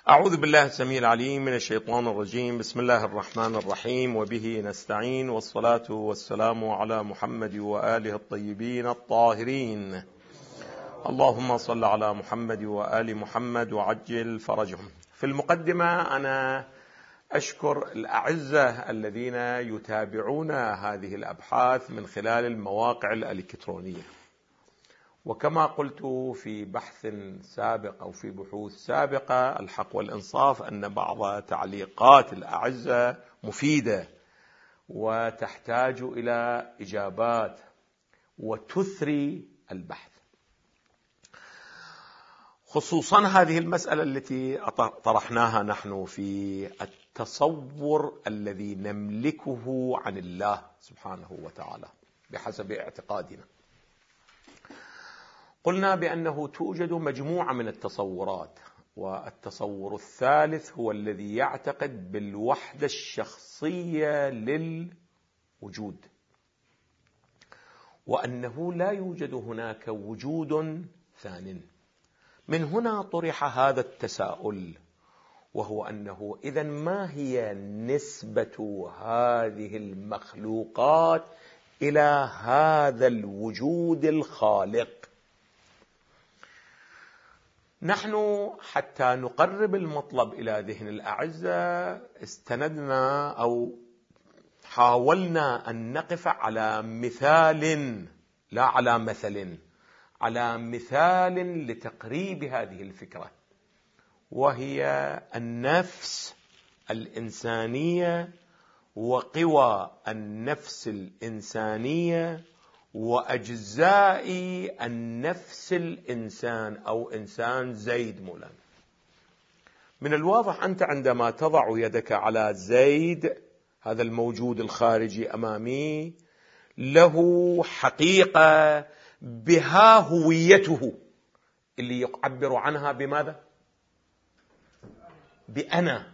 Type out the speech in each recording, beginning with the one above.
أعوذ بالله السميع العليم من الشيطان الرجيم. بسم الله الرحمن الرحيم، وبه نستعين، والصلاة والسلام على محمد وآله الطيبين الطاهرين. اللهم صل على محمد وآل محمد وعجل فرجهم. في المقدمة أنا أشكر الأعزة الذين يتابعون هذه الأبحاث من خلال المواقع الإلكترونية، وكما قلت في بحث سابق أو في بحوث سابقة، الحق والإنصاف أن بعض تعليقات الأعزة مفيدة وتحتاج إلى إجابات وتثري البحث، خصوصا هذه المسألة التي طرحناها نحن في التصور الذي نملكه عن الله سبحانه وتعالى بحسب اعتقادنا. قلنا بأنه توجد مجموعة من التصورات، والتصور الثالث هو الذي يعتقد بالوحدة الشخصية للوجود، وأنه لا يوجد هناك وجود ثان. من هنا طرح هذا التساؤل، وهو أنه إذن ما هي نسبة هذه المخلوقات إلى هذا الوجود الخالق؟ نحن حتى نقرب المطلب إلى ذهن الأعزة استندنا أو حاولنا أن نقف على مثال، لا على مثل، على مثال لتقريب هذه الفكرة، وهي النفس الإنسانية وقوى النفس الإنسانية وأجزاء النفس الإنسان أو إنسان زيد مولانا. من الواضح أنت عندما تضع يدك على زيد، هذا الموجود الخارجي أمامي، له حقيقة بها هويته اللي يعبر عنها بماذا؟ بأنا،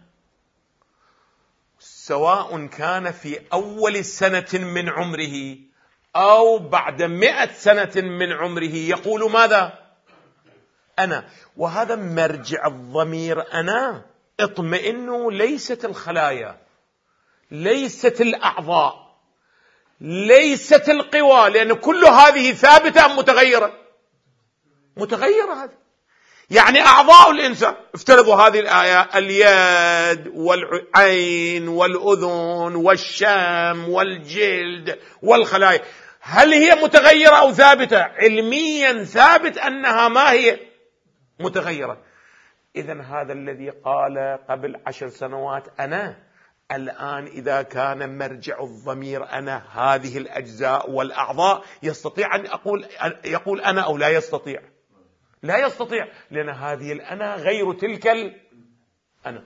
سواء كان في أول سنة من عمره أو بعد 100 سنة من عمره يقول ماذا؟ أنا. وهذا مرجع الضمير أنا. اطمئنوا، ليست الخلايا، ليست الأعضاء، ليست القوى، لأن كل هذه ثابتة أم متغيرة؟ متغيرة. هذه يعني أعضاء الإنسان، افترضوا هذه الآية: اليد والعين والأذن والشم والجلد والخلايا، هل هي متغيرة أو ثابتة؟ علميا ثابت أنها ما هي متغيرة. إذن هذا الذي قال قبل 10 سنوات أنا، الآن إذا كان مرجع الضمير أنا هذه الأجزاء والأعضاء، يستطيع أن يقول أنا أو لا يستطيع؟ لا يستطيع، لأن هذه الأنا غير تلك الأنا.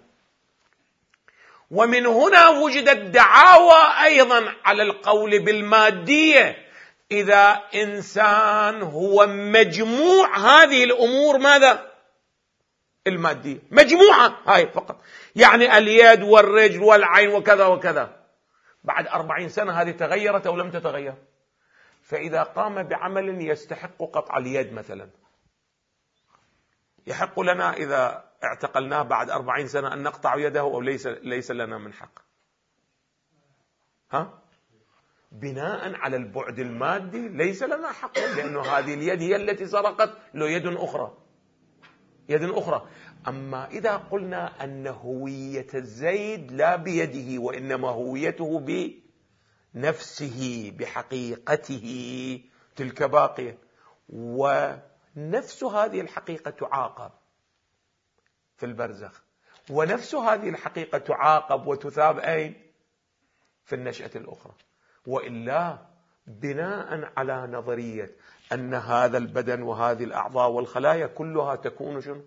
ومن هنا وجدت دعاوى أيضا على القول بالمادية. إذا إنسان هو مجموع هذه الأمور ماذا؟ المادية، مجموعة هاي فقط، يعني اليد والرجل والعين وكذا وكذا، بعد 40 سنة هذه تغيرت أو لم تتغير؟ فإذا قام بعمل يستحق قطع اليد مثلا، يحق لنا إذا اعتقلناه بعد 40 سنة أن نقطع يده أو ليس لنا من حق؟ بناء على البعد المادي ليس لنا حق، لأنه هذه اليد هي التي سرقت له يد أخرى. أما إذا قلنا أن هوية الزيد لا بيده، وإنما هويته بنفسه بحقيقته، تلك باقية، ونفس هذه الحقيقة تعاقب في البرزخ، ونفس هذه الحقيقة تعاقب وتثاب أين؟ في النشأة الأخرى. وإلا بناء على نظرية أن هذا البدن وهذه الأعضاء والخلايا كلها تكون شنو؟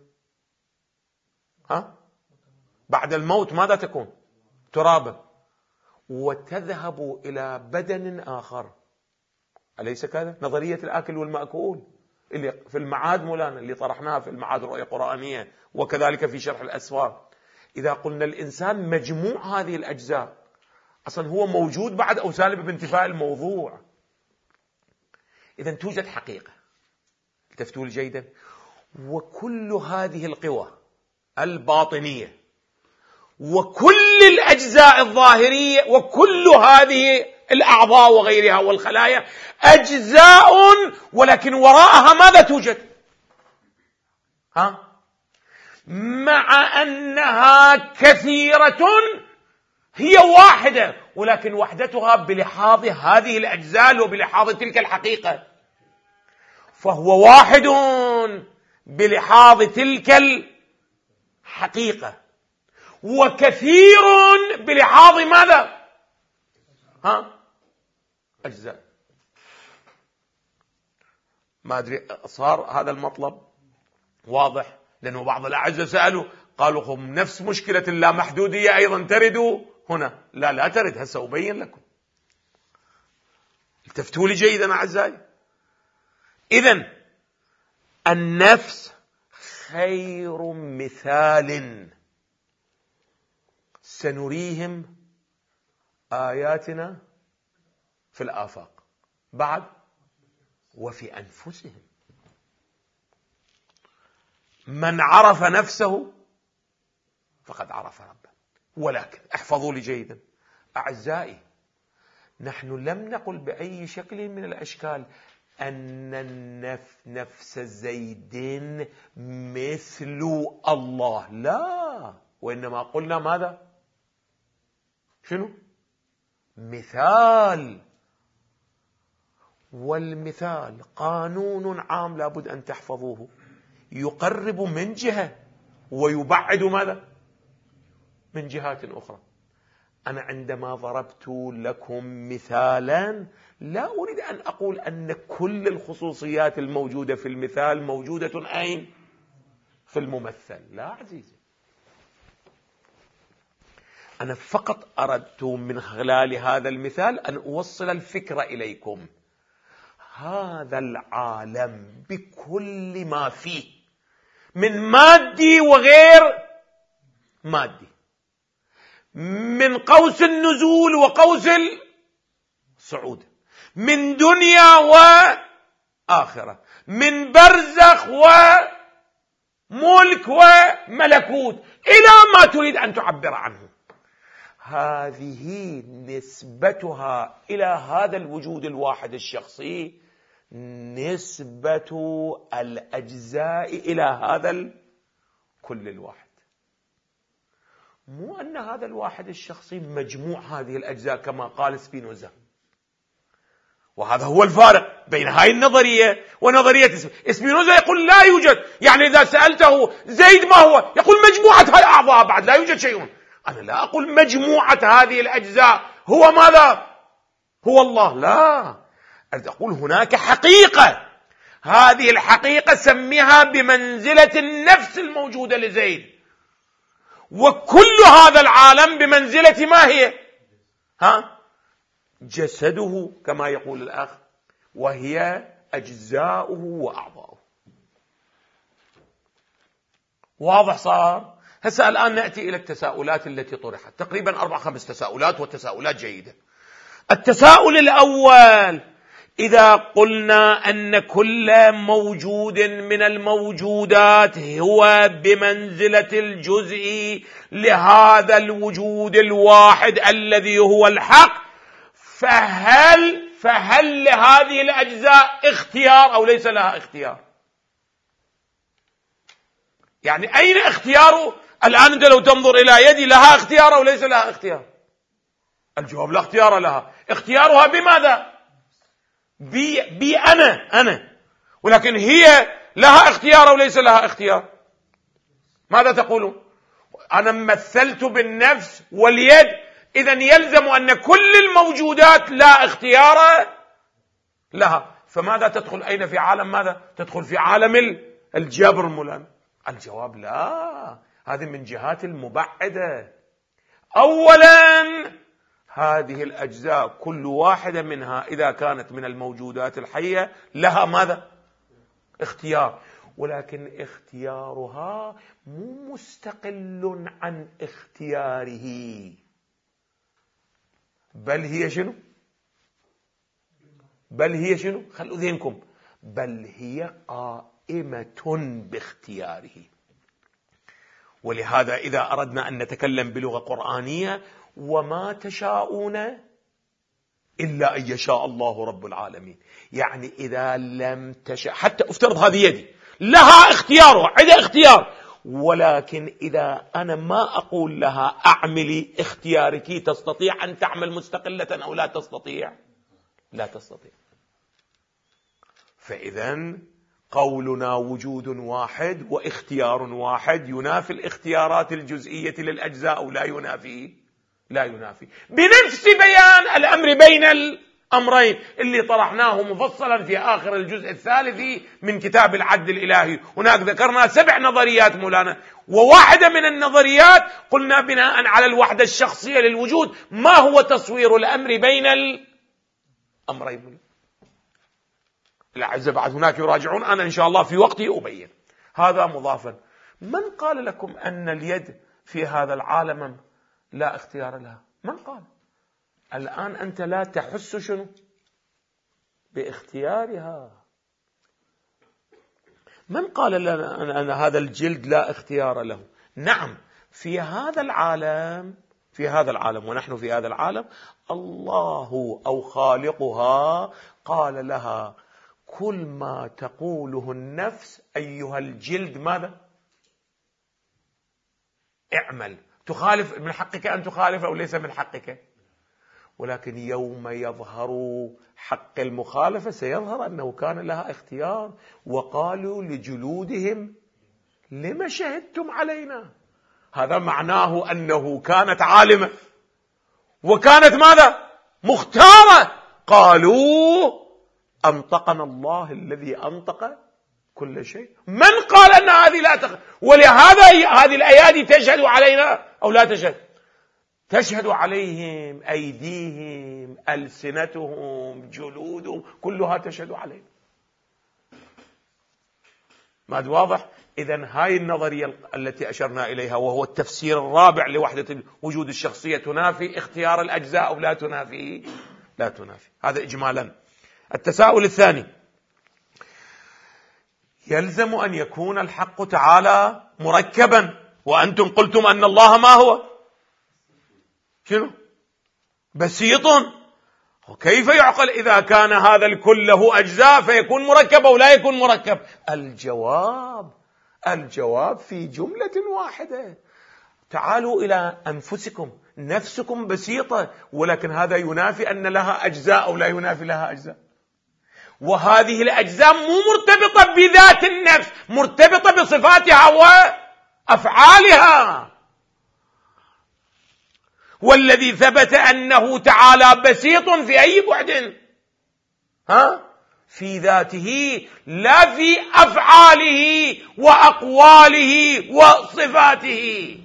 بعد الموت ماذا تكون؟ ترابا، وتذهب إلى بدن آخر. أليس كذا؟ نظرية الآكل والمأكول اللي في المعاد مولانا، اللي طرحناها في المعاد رؤية قرآنية، وكذلك في شرح الأسفار. إذا قلنا الإنسان مجموع هذه الأجزاء، أصلا هو موجود بعد أو سالب بانتفاء الموضوع. إذن توجد حقيقة، التفتوا جيدا، وكل هذه القوى الباطنية وكل الأجزاء الظاهرية وكل هذه الأعضاء وغيرها والخلايا أجزاء، ولكن وراءها ماذا توجد؟ مع أنها كثيرة هي واحدة، ولكن وحدتها بلحاظ هذه الأجزاء وبلحاظ تلك الحقيقة، فهو واحد بلحاظ تلك الحقيقة وكثير بلحاظ ماذا؟ أجزاء. ما أدري صار هذا المطلب واضح؟ لأنه بعض الأعزة سألوا قالوا هم نفس مشكلة اللامحدودية أيضا ترد هنا. لا ترد، هسه أبين لكم. التفتوا لي جيدا أعزائي. إذن النفس خير مثال سنريهم آياتنا في الآفاق بعد وفي أنفسهم. من عرف نفسه فقد عرف ربه. ولكن احفظوا لي جيدا أعزائي، نحن لم نقل بأي شكل من الأشكال أن نفس زيد مثل الله، لا، وإنما قلنا ماذا؟ شنو؟ مثال. والمثال قانون عام لابد أن تحفظوه، يقرب من جهة ويبعد ماذا؟ من جهات أخرى. أنا عندما ضربت لكم مثالا لا أريد أن أقول أن كل الخصوصيات الموجودة في المثال موجودة أين؟ في الممثل. لا عزيزي، أنا فقط أردت من خلال هذا المثال أن أوصل الفكرة إليكم. هذا العالم بكل ما فيه من مادي وغير مادي، من قوس النزول وقوس الصعود، من دنيا وآخرة، من برزخ وملك وملكوت إلى ما تريد أن تعبر عنه، هذه نسبتها إلى هذا الوجود الواحد الشخصي نسبة الأجزاء إلى هذا الكل الواحد. مو أن هذا الواحد الشخصي مجموع هذه الأجزاء كما قال سبينوزا. وهذا هو الفارق بين هاي النظرية ونظرية سبينوزا. يقول لا يوجد، يعني إذا سألته زيد ما هو، يقول مجموعة هاي أعضاء، بعد لا يوجد شيء. أنا لا أقول مجموعة هذه الأجزاء هو ماذا؟ هو الله، لا، أقول هناك حقيقة، هذه الحقيقة سميها بمنزلة النفس الموجودة لزيد، وكل هذا العالم بمنزلة ما هي؟ جسده كما يقول الأخ، وهي أجزاؤه وأعضاؤه. واضح صار؟ هسه الآن نأتي إلى التساؤلات التي طرحت، تقريبا 4-5 تساؤلات، والتساؤلات جيدة. التساؤل الأول: إذا قلنا أن كل موجود من الموجودات هو بمنزلة الجزء لهذا الوجود الواحد الذي هو الحق، فهل لهذه الأجزاء اختيار أو ليس لها اختيار؟ يعني أين اختياره؟ الآن أنت لو تنظر إلى يدي لها اختيار أو ليس لها اختيار؟ الجواب لا اختيار لها. اختيارها بماذا؟ بي أنا، ولكن هي لها اختيار أو ليس لها اختيار؟ ماذا تقولون؟ أنا مثلت بالنفس واليد، إذن يلزم أن كل الموجودات لا اختيار لها، فماذا تدخل؟ أين في عالم ماذا؟ تدخل في عالم الجبر مولانا. الجواب لا، هذه من جهات المبعدة. أولا هذه الأجزاء كل واحدة منها إذا كانت من الموجودات الحية لها ماذا؟ اختيار، ولكن اختيارها مو مستقل عن اختياره، بل هي شنو؟ خلوا ذهنكم، بل هي قائمة باختياره. ولهذا إذا أردنا أن نتكلم بلغة قرآنية: وما تشاءون إلا أن يشاء الله رب العالمين. يعني إذا لم تشاء، حتى افترض هذه يدي لها اختيارها، عندها اختيار، ولكن إذا أنا ما أقول لها أعملي اختيارك، تستطيع أن تعمل مستقلة أو لا تستطيع؟ لا تستطيع. فإذا قولنا وجود واحد واختيار واحد ينافي الاختيارات الجزئية للأجزاء أو لا ينافي؟ لا ينافي. بنفس بيان الأمر بين الأمرين اللي طرحناه مفصلا في آخر الجزء الثالث من كتاب العدل الإلهي. هناك ذكرنا 7 نظريات مولانا، وواحدة من النظريات قلنا بناء على الوحدة الشخصية للوجود ما هو تصوير الأمر بين الأمرين. الأعزة بعد هناك يراجعون، أنا إن شاء الله في وقتي أبين هذا مضافا. من قال لكم أن اليد في هذا العالم لا اختيار لها؟ من قال؟ الآن أنت لا تحس شنو؟ باختيارها. من قال لنا أن هذا الجلد لا اختيار له؟ نعم، في هذا العالم ونحن في هذا العالم، الله أو خالقها قال لها: كل ما تقوله النفس أيها الجلد ماذا؟ اعمل. تخالف، من حقك أن تخالف أو ليس من حقك؟ ولكن يوم يظهر حق المخالفة سيظهر أنه كان لها اختيار. وقالوا لجلودهم: لما شهدتم علينا؟ هذا معناه أنه كانت عالمة وكانت ماذا؟ مختارة. قالوا: أنطقنا الله الذي أنطق كل شيء. من قال أن هذه لا تخ... ولهذا هذه الأيادي تشهد علينا أو لا تشهد؟ تشهد عليهم، أيديهم، ألسنتهم، جلودهم، كلها تشهد عليهم. ما واضح؟ إذن هاي النظرية التي أشرنا إليها، وهو التفسير الرابع لوحدة وجود الشخصية، تنافي اختيار الأجزاء أو لا تنافي؟ لا تنافي. هذا إجمالا. التساؤل الثاني: يلزم أن يكون الحق تعالى مركبا، وأنتم قلتم أن الله ما هو؟ شنو؟ بسيط. وكيف يعقل إذا كان هذا الكل له أجزاء فيكون مركب أو لا يكون مركب؟ الجواب في جملة واحدة. تعالوا إلى أنفسكم، نفسكم بسيطة، ولكن هذا ينافي أن لها أجزاء أو لا ينافي لها أجزاء. وهذه الأجزاء مو مرتبطة بذات النفس، مرتبطة بصفاتها وأفعالها. والذي ثبت أنه تعالى بسيط في أي بعد؟ في ذاته، لا في أفعاله وأقواله وصفاته.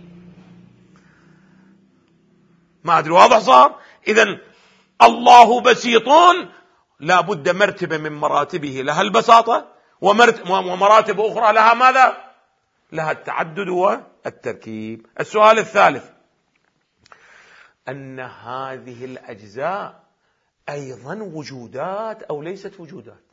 ما أدري واضح صار؟ إذن الله بسيط، لا بد مرتبة من مراتبه لها البساطة، ومراتب أخرى لها ماذا؟ لها التعدد والتركيب. السؤال الثالث: أن هذه الأجزاء أيضا وجودات أو ليست وجودات؟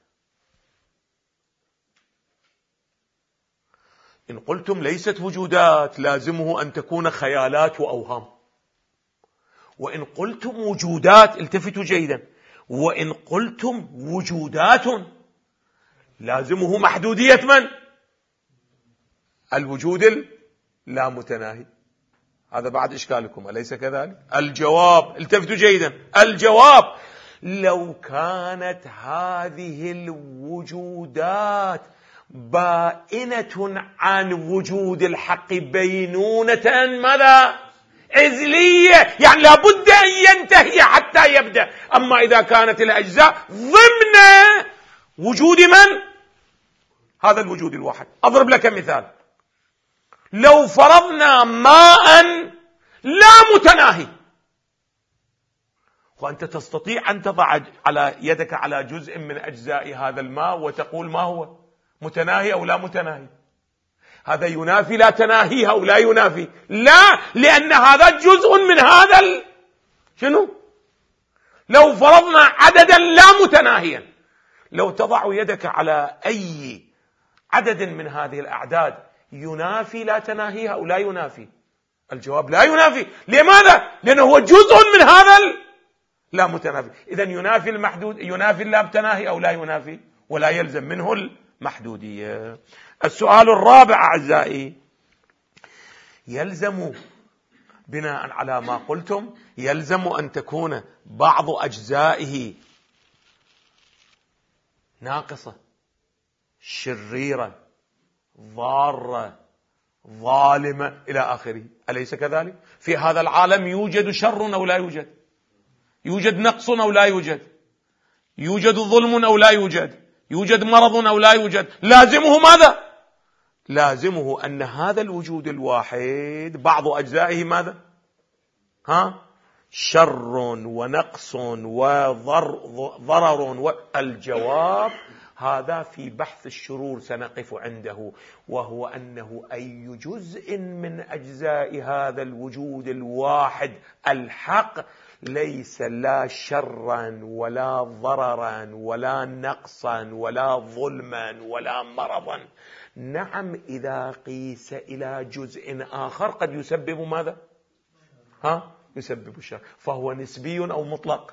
إن قلتم ليست وجودات لازمه أن تكون خيالات وأوهام. وإن قلتم وجودات، التفتوا جيدا، وإن قلتم وجودات لازمه محدودية من؟ الوجود اللا متناهي. هذا بعد إشكالكم، أليس كذلك؟ الجواب، التفتوا جيدا، الجواب: لو كانت هذه الوجودات بائنة عن وجود الحق بينونة ماذا؟ عزلية، يعني لابد أن ينتهي حتى يبدأ. أما إذا كانت الأجزاء ضمن وجود من؟ هذا الوجود الواحد. أضرب لك مثال: لو فرضنا ماء لا متناهي، وأنت تستطيع أن تضع على يدك على جزء من أجزاء هذا الماء وتقول ما هو؟ متناهي أو لا متناهي؟ هذا ينافي لا تناهيها أو لا ينافي؟ لا، لأن هذا جزء من هذا شنو؟ لو فرضنا عددا لا متناهيا، لو تضع يدك على أي عدد من هذه الأعداد ينافي لا تناهيها أو لا ينافي؟ الجواب لا ينافي. لماذا؟ لأنه هو جزء من هذا لا متنافي. إذن ينافي المحدود، ينافي اللا تناهي أو لا ينافي، ولا يلزم منه المحدودية. السؤال الرابع أعزائي، يلزم بناء على ما قلتم يلزم أن تكون بعض أجزائه ناقصة، شريرة، ضارة، ظالمة إلى آخره، أليس كذلك؟ في هذا العالم يوجد شر أو لا يوجد؟ يوجد نقص أو لا يوجد؟ يوجد ظلم أو لا يوجد؟ يوجد مرض أو لا يوجد؟ لازمه ماذا؟ لازمه أن هذا الوجود الواحد بعض أجزائه ماذا؟ شر ونقص وضرر. والجواب هذا في بحث الشرور سنقف عنده، وهو أنه أي جزء من أجزاء هذا الوجود الواحد الحق ليس لا شرا ولا ضررا ولا نقصا ولا ظلما ولا مرضا. نعم، إذا قيس إلى جزء آخر قد يسبب ماذا؟ يسبب الشر، فهو نسبي أو مطلق؟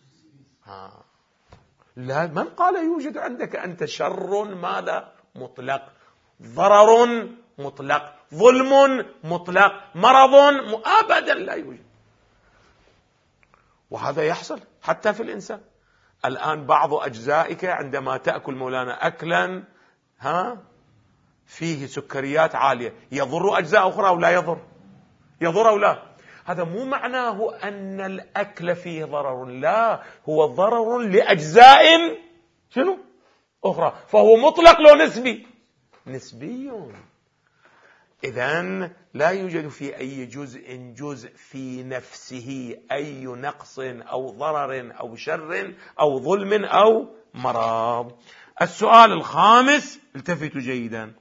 لا، من قال يوجد عندك أنت شر ماذا؟ مطلق، ضرر مطلق، ظلم مطلق، مرض أبدا لا يوجد. وهذا يحصل حتى في الإنسان. الآن بعض أجزائك عندما تأكل مولانا أكلا فيه سكريات عالية يضر أجزاء أخرى أو لا يضر؟ يضر أو لا؟ هذا مو معناه أن الأكل فيه ضرر، لا، هو ضرر لأجزاء شنو؟ أخرى، فهو مطلق لو نسبي؟ نسبي. إذن لا يوجد في أي جزء في نفسه أي نقص أو ضرر أو شر أو ظلم أو مرض. السؤال الخامس، التفتوا جيدا،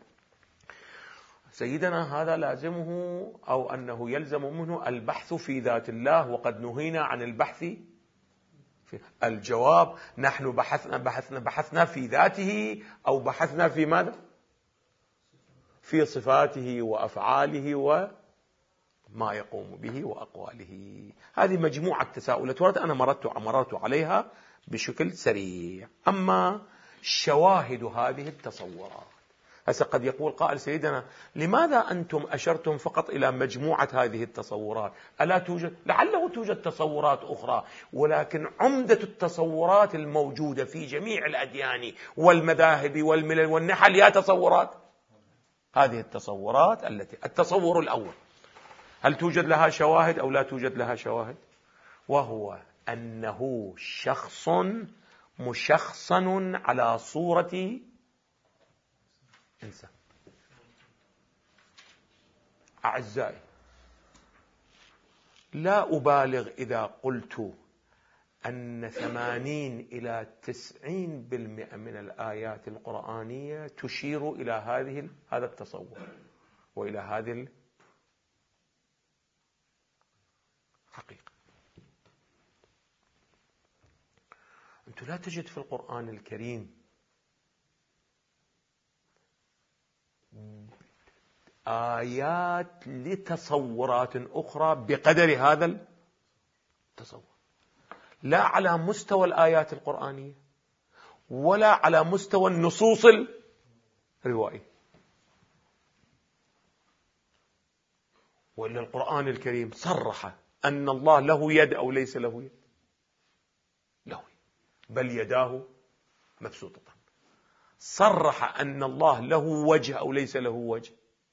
سيدنا هذا لازمه أو أنه يلزم منه البحث في ذات الله، وقد نهينا عن البحث في الجواب. نحن بحثنا في ذاته أو بحثنا في ماذا؟ في صفاته وأفعاله وما يقوم به وأقواله. هذه مجموعة تساؤلات أنا مررت عليها بشكل سريع. أما شواهد هذه التصورات، هسه قد يقول قائل سيدنا لماذا أنتم أشرتم فقط إلى مجموعة هذه التصورات؟ ألا توجد؟ لعله توجد تصورات أخرى، ولكن عمدة التصورات الموجودة في جميع الأديان والمذاهب والملل والنحل هي تصورات. هذه التصورات التصور الأول، هل توجد لها شواهد أو لا توجد لها شواهد؟ وهو أنه شخص مشخصن على صورة إنسان. أعزائي، لا أبالغ إذا قلت أن 80 إلى 90% من الآيات القرآنية تشير إلى هذا التصور وإلى هذه الحقيقة. أنت لا تجد في القرآن الكريم آيات لتصورات أخرى بقدر هذا التصور، لا على مستوى الآيات القرآنية ولا على مستوى النصوص الروائية. وإلا القرآن الكريم صرح أن الله له يد أو ليس له يد؟ له، بل يداه مبسوطتان. صرح أن الله له وجه أو ليس له وجه؟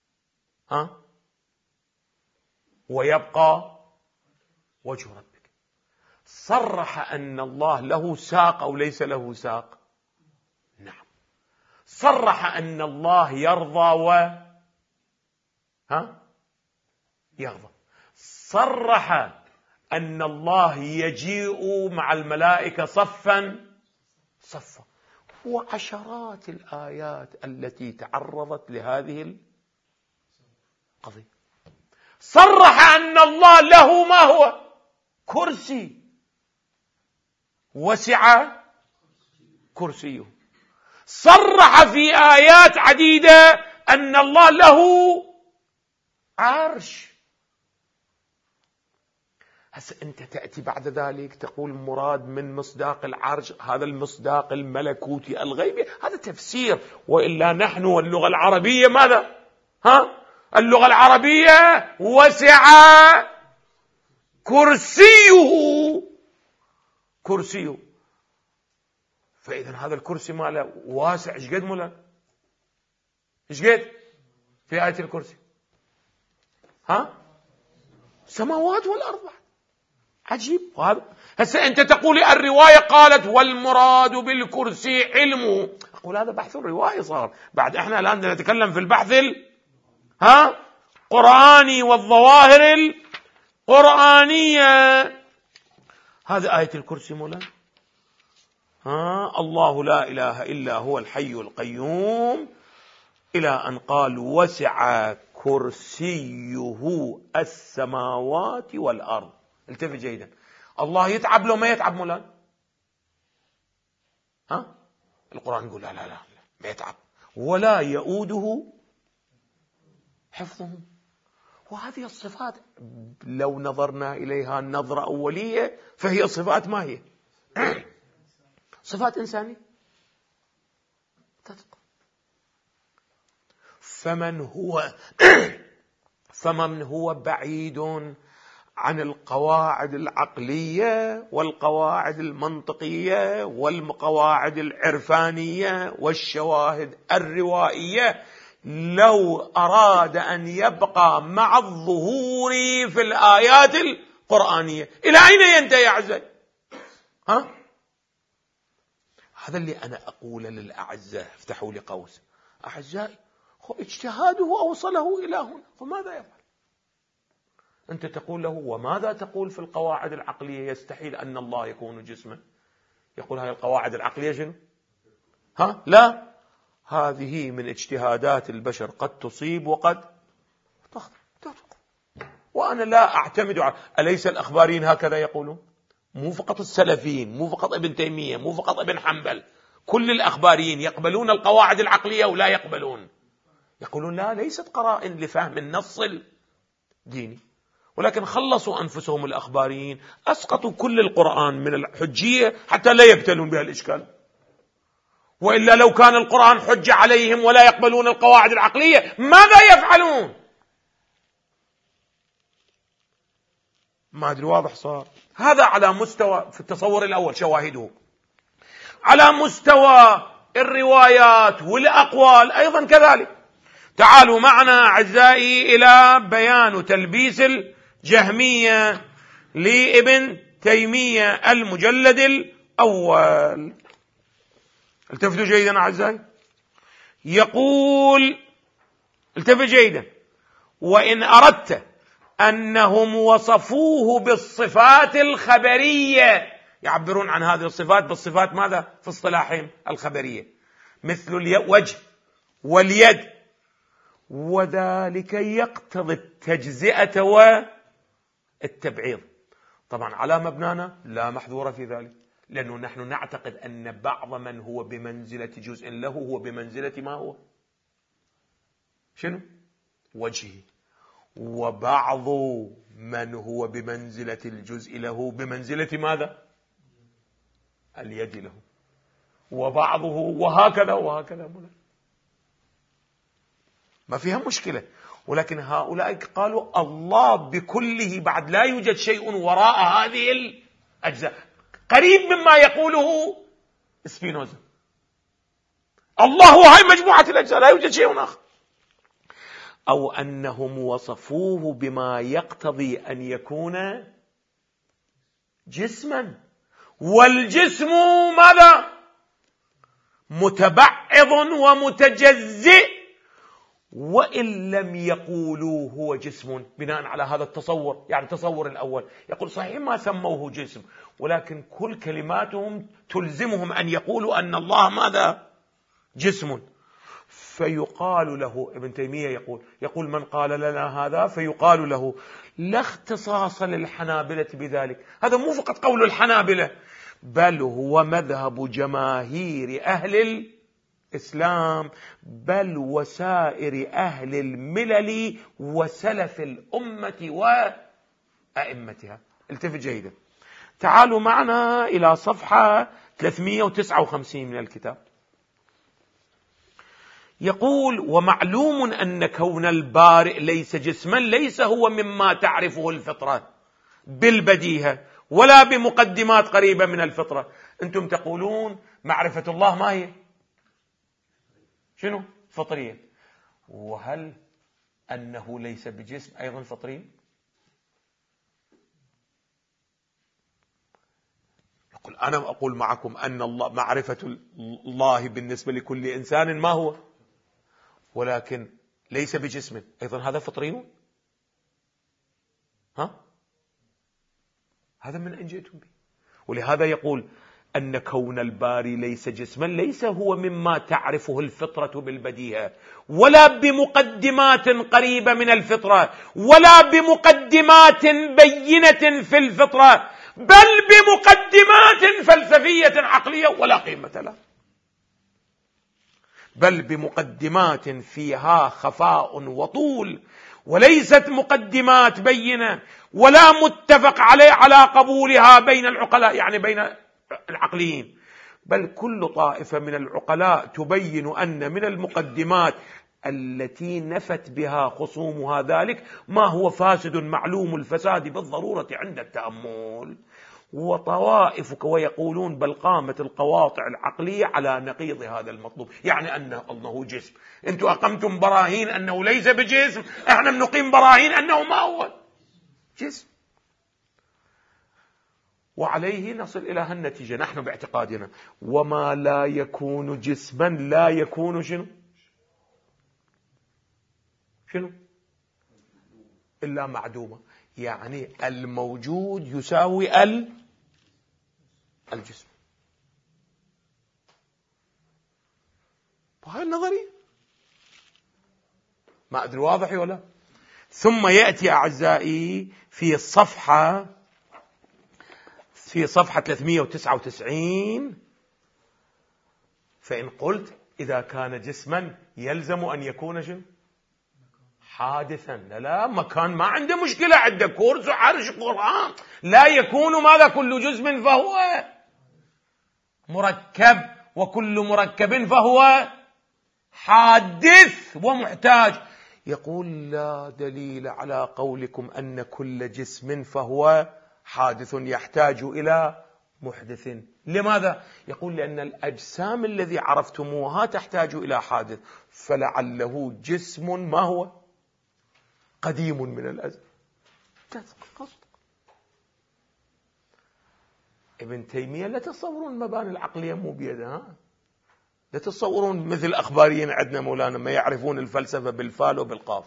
ويبقى وجه ربك. صرح أن الله له ساق أو ليس له ساق؟ نعم. صرح أن الله يرضى يغضب. صرح أن الله يجيء مع الملائكة صفا. وعشرات الآيات التي تعرضت لهذه القضية. صرح أن الله له ما هو؟ كرسي، وسع كرسيه. صرح في آيات عديدة أن الله له عرش. هسه أنت تأتي بعد ذلك تقول مراد من مصداق العرش هذا المصداق الملكوتي الغيبي، هذا تفسير. وإلا نحن واللغة العربية ماذا؟ اللغة العربية وسع كرسيه. فإذا هذا الكرسي ماله واسع. ايش قد مولا؟ ايش قد في آية الكرسي؟ السماوات والأرض. عجيب. هسه أنت تقول الرواية قالت والمراد بالكرسي علمه. أقول هذا بحث الرواية صار. بعد احنا الآن نتكلم في البحث قرآني والظواهر القرآنية. هذا آية الكرسي مولا. الله لا إله إلا هو الحي القيوم، إلى أن قال وسع كرسيه السماوات والأرض. التفت جيدا. الله يتعب لو ما يتعب مولا؟ القرآن يقول لا لا لا ما يتعب، ولا يؤوده حفظهم. وهذه الصفات لو نظرنا إليها نظرة أولية فهي صفات ما هي؟ صفات إنسانية. فمن هو بعيد عن القواعد العقلية والقواعد المنطقية والقواعد العرفانية والشواهد الروائية، لو أراد أن يبقى مع الظهور في الآيات القرآنية إلى أين ينتهي يا أعزائي؟ هذا اللي أنا أقول للأعزاء. افتحوا لي قوس. أعزائي اجتهاده أوصله إلى هنا، فماذا يفعل؟ أنت تقول له وماذا تقول في القواعد العقلية؟ يستحيل أن الله يكون جسما. يقول هاي القواعد العقلية شنو؟ لا، هذه من اجتهادات البشر، قد تصيب وقد تخطئ. وأنا لا أعتمد على. أليس الأخباريين هكذا يقولون؟ مو فقط السلفيين، مو فقط ابن تيمية، مو فقط ابن حنبل، كل الأخباريين يقبلون القواعد العقلية ولا يقبلون؟ يقولون لا، ليست قرائن لفهم النص الديني. ولكن خلصوا أنفسهم الأخباريين، أسقطوا كل القرآن من الحجية حتى لا يبتلون بها الإشكال. وإلا لو كان القرآن حجة عليهم ولا يقبلون القواعد العقلية ماذا يفعلون؟ ما أدري واضح صار. هذا على مستوى في التصور الأول شواهده. على مستوى الروايات والأقوال أيضا كذلك. تعالوا معنا أعزائي إلى بيان تلبيس الجهمية لابن تيمية المجلد الأول. التفتوا جيدا أعزائي. يقول التفت جيدا: وإن أردت أنهم وصفوه بالصفات الخبرية، يعبرون عن هذه الصفات بالصفات ماذا في اصطلاحهم؟ الخبرية، مثل الوجه واليد، وذلك يقتضي التجزئة والتبعيض. طبعا على مبنانا لا محذور في ذلك، لأنه نحن نعتقد أن بعض من هو بمنزلة جزء له هو بمنزلة ما هو شنو؟ وجهه. وبعض من هو بمنزلة الجزء له بمنزلة ماذا؟ اليد له. وبعضه وهكذا وهكذا، ما فيها مشكلة. ولكن هؤلاء قالوا الله بكله، بعد لا يوجد شيء وراء هذه الأجزاء، قريب مما يقوله سبينوزا. الله هو هاي مجموعة الأجزاء، لا يوجد شيء آخر. أو أنهم وصفوه بما يقتضي أن يكون جسما، والجسم ماذا؟ متبعض ومتجزئ، وإن لم يقولوا هو جسم بناء على هذا التصور. يعني التصور الأول يقول صحيح ما سموه جسم، ولكن كل كلماتهم تلزمهم أن يقولوا أن الله ماذا؟ جسم. فيقال له، ابن تيمية يقول من قال لنا هذا فيقال له لا اختصاص للحنابلة بذلك. هذا مو فقط قول الحنابلة، بل هو مذهب جماهير أهل إسلام بل وسائر أهل الملل وسلف الأمة وأئمتها. التفت جيدا، تعالوا معنا إلى صفحة 359 من الكتاب. يقول: ومعلوم أن كون البارئ ليس جسما ليس هو مما تعرفه الفطرة بالبديهة ولا بمقدمات قريبة من الفطرة. أنتم تقولون معرفة الله ما هي؟ شنو؟ فطرية. وهل أنه ليس بجسم أيضا فطري؟ أنا أقول معكم أن الله معرفة الله بالنسبة لكل إنسان ما هو، ولكن ليس بجسم أيضا، هذا فطري. هذا من أين جئتم به؟ ولهذا يقول أن كون الباري ليس جسما ليس هو مما تعرفه الفطرة بالبديهة ولا بمقدمات قريبة من الفطرة ولا بمقدمات بينة في الفطرة، بل بمقدمات فلسفية عقلية ولا قيمة لها، بل بمقدمات فيها خفاء وطول، وليست مقدمات بينة ولا متفق على قبولها بين العقلاء، يعني بين العقليين، بل كل طائفة من العقلاء تبين أن من المقدمات التي نفت بها خصومها ذلك ما هو فاسد معلوم الفساد بالضرورة عند التأمل. وطوائفك ويقولون بل قامت القواطع العقلية على نقيض هذا المطلوب، يعني أنه جسم. أنتم أقمتم براهين أنه ليس بجسم، احنا بنقيم براهين أنه ما هو جسم، وعليه نصل إلى هالنتيجة نحن باعتقادنا. وما لا يكون جسما لا يكون شنو إلا معدومة، يعني الموجود يساوي الجسم. وهي النظرية ما أدري واضح ولا. ثم يأتي أعزائي في صفحة 399: فإن قلت إذا كان جسما يلزم أن يكون شنو؟ حادثا. لا مكان ما عنده مشكلة، عنده كرسي وعرش قرآن. لا يكون ماذا؟ كل جسم فهو مركب، وكل مركب فهو حادث ومحتاج. يقول لا دليل على قولكم أن كل جسم فهو حادث يحتاج إلى محدث. لماذا؟ يقول لأن الأجسام الذي عرفتموها تحتاج إلى حادث، فلعله جسم ما هو قديم من الأزل. ابن تيمية لا تصورون المباني العقلية مو بيده، لا تصورون مثل أخباريين عندنا مولانا ما يعرفون الفلسفة بالفال وبالقاف.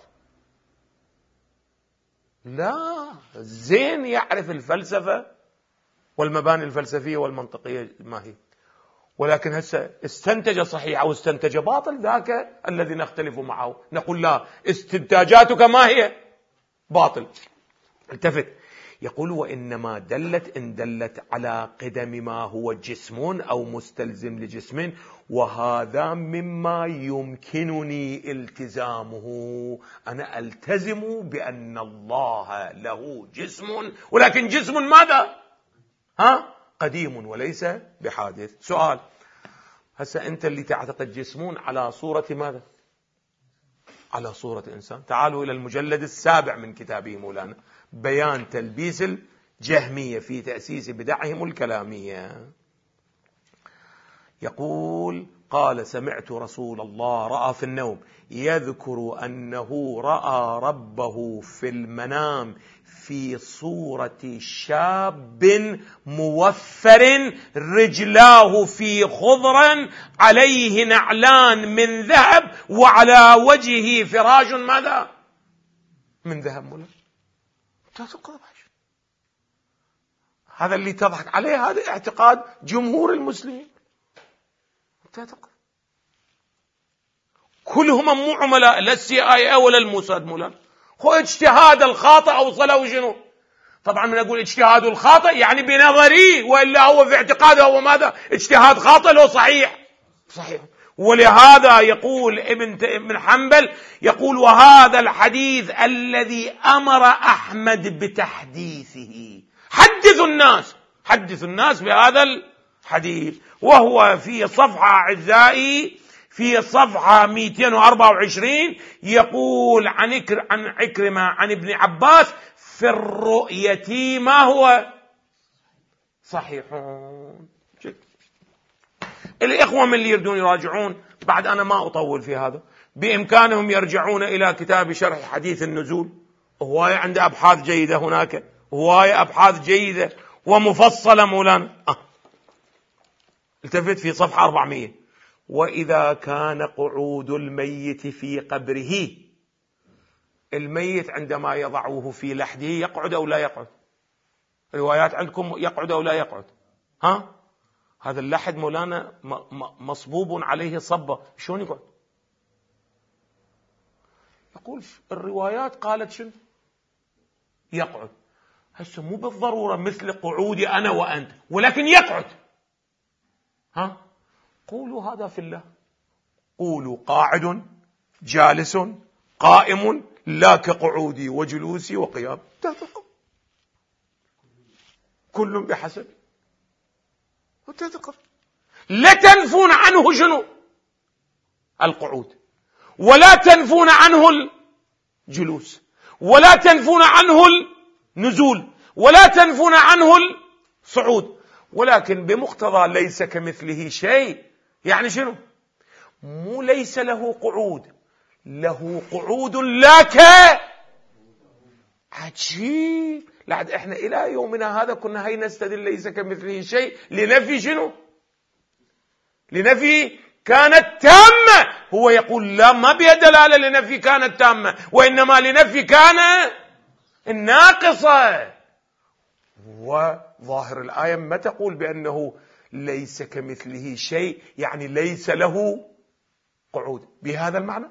لا، زين يعرف الفلسفة والمباني الفلسفية والمنطقية ما هي، ولكن هسه استنتج صحيح أو استنتج باطل، ذاك الذي نختلف معه. نقول لا، استنتاجاتك ما هي؟ باطل. التفت، يقول وإنما إن دلت على قدم ما هو جسم أو مستلزم لجسم، وهذا مما يمكنني التزامه. أنا ألتزم بأن الله له جسم، ولكن جسم ماذا؟ قديم وليس بحادث. سؤال، هسه أنت اللي تعتقد جسمون على صورة ماذا؟ على صورة إنسان. تعالوا إلى المجلد 7 من كتابه مولانا بيان تلبيس الجهمية في تأسيس بدعهم الكلامية. يقول قال سمعت رسول الله رأى في النوم يذكر أنه رأى ربه في المنام في صورة شاب موفر رجلاه في خضر عليه نعلان من ذهب وعلى وجهه فراش ماذا؟ من ذهب. مولا هذا اللي تضحك عليه، هذا اعتقاد جمهور المسلمين. كلهم مو عملاء لا CIA ولا الموساد مولانا. هو اجتهاد الخاطئ أوصله شنو؟ طبعا من أقول اجتهاد الخاطئ يعني بنظري، وإلا هو في اعتقاده هو ماذا؟ اجتهاد خاطئ لو صحيح. ولهذا يقول ابن حنبل يقول وهذا الحديث الذي أمر أحمد بتحديثه، حدثوا الناس بهذا الحديث، وهو في صفحة أعزائي في صفحة 224 يقول عن عكرمة عن ابن عباس في الرؤية ما هو صحيحون. الإخوة من اللي يردون يراجعون، بعد أنا ما أطول في هذا، بإمكانهم يرجعون إلى كتاب شرح حديث النزول، هواية عنده أبحاث جيدة هناك، هواية أبحاث جيدة ومفصلة مولانا. التفت في صفحة 400. وإذا كان قعود الميت في قبره، الميت عندما يضعوه في لحده يقعد أو لا يقعد؟ روايات عندكم يقعد أو لا يقعد؟ هذا اللحد مولانا مصبوب عليه صبة، شلون يقعد؟ يقول الروايات قالت شنو؟ يقعد. هسه مو بالضرورة مثل قعودي أنا وأنت، ولكن يقعد. قولوا هذا في الله، قولوا قاعد جالس قائم لا كقعودي وجلوسي وقيام، كل بحسب. لا تنفون عنه شنو؟ القعود، ولا تنفون عنه الجلوس، ولا تنفون عنه النزول، ولا تنفون عنه الصعود، ولكن بمقتضى ليس كمثله شيء. يعني شنو؟ مو ليس له قعود، له قعود لك. عجيب. لعد احنا الى يومنا هذا كنا هاي نستدل ليس كمثله شيء لنفي شنو؟ لنفي كانت تامة. هو يقول لا، ما بها دلالة لنفي كانت تامة، وإنما لنفي كان الناقصة. وظاهر الآية ما تقول بأنه ليس كمثله شيء، يعني ليس له قعود بهذا المعنى.